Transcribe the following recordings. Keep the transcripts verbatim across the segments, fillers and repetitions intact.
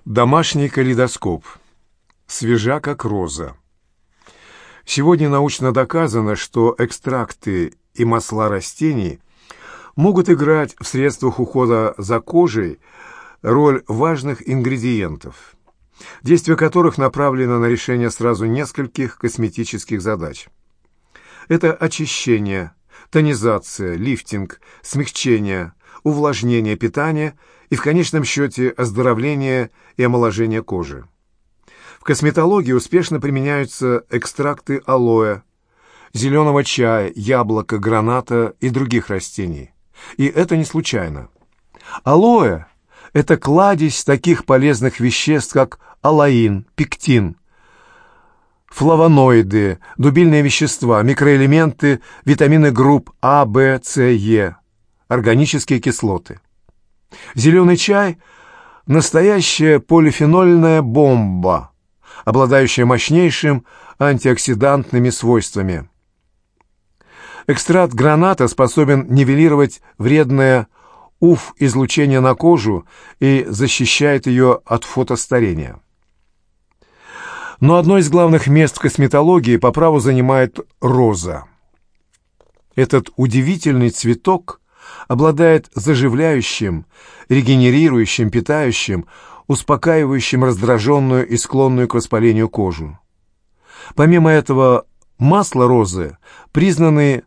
Домашний калейдоскоп. Свежа, как роза. Сегодня научно доказано, что экстракты и масла растений могут играть в средствах ухода за кожей роль важных ингредиентов, действие которых направлено на решение сразу нескольких косметических задач. Это очищение, тонизация, лифтинг, смягчение, увлажнение питания и, в конечном счете, оздоровление и омоложение кожи. В косметологии успешно применяются экстракты алоэ, зеленого чая, яблока, граната и других растений. И это не случайно. Алоэ – это кладезь таких полезных веществ, как алаин, пектин, флавоноиды, дубильные вещества, микроэлементы, витамины групп А, В, С, Е, органические кислоты. Зеленый чай – настоящая полифенольная бомба, обладающая мощнейшим антиоксидантными свойствами. Экстракт граната способен нивелировать вредное у ви излучение на кожу и защищает ее от фотостарения. Но одно из главных мест в косметологии по праву занимает роза. Этот удивительный цветок обладает заживляющим, регенерирующим, питающим, успокаивающим раздраженную и склонную к воспалению кожу. Помимо этого, масло розы признаны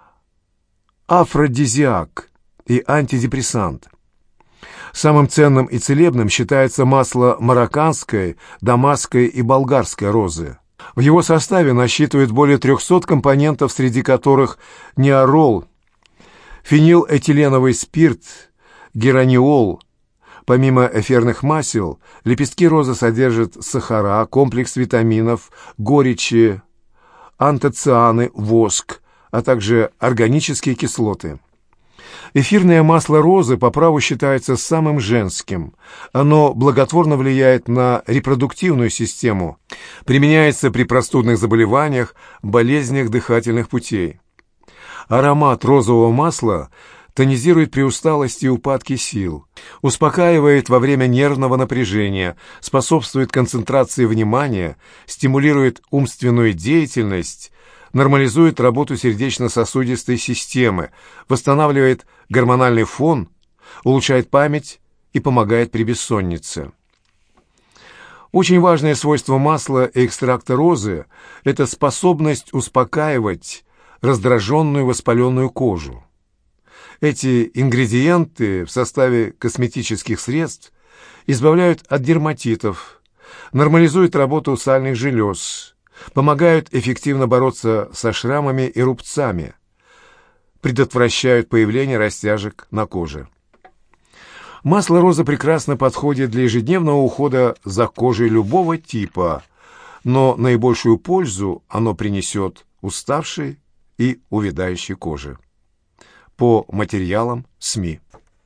афродизиак и антидепрессант. Самым ценным и целебным считается масло марокканской, дамасской и болгарской розы. В его составе насчитывает более трехсот компонентов, среди которых неорол, фенилэтиленовый спирт, гераниол. Помимо эфирных масел, лепестки розы содержат сахара, комплекс витаминов, горечи, антоцианы, воск, а также органические кислоты. Эфирное масло розы по праву считается самым женским. Оно благотворно влияет на репродуктивную систему, применяется при простудных заболеваниях, болезнях дыхательных путей. Аромат розового масла тонизирует при усталости и упадке сил, успокаивает во время нервного напряжения, способствует концентрации внимания, стимулирует умственную деятельность, нормализует работу сердечно-сосудистой системы, восстанавливает гормональный фон, улучшает память и помогает при бессоннице. Очень важное свойство масла и экстракта розы – это способность успокаивать раздраженную воспаленную кожу. Эти ингредиенты в составе косметических средств избавляют от дерматитов, нормализуют работу сальных желез, помогают эффективно бороться со шрамами и рубцами, предотвращают появление растяжек на коже. Масло розы прекрасно подходит для ежедневного ухода за кожей любого типа, но наибольшую пользу оно принесет уставшей и увядающей коже. По материалам СМИ.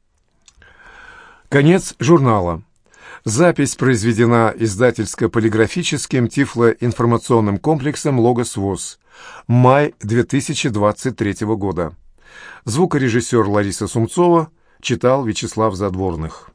Конец журнала. Запись произведена издательско-полиграфическим тифлоинформационным комплексом «Логос ВОС». Май две тысячи двадцать третьего года. Звукорежиссер Лариса Сумцова читал Вячеслав Задворных.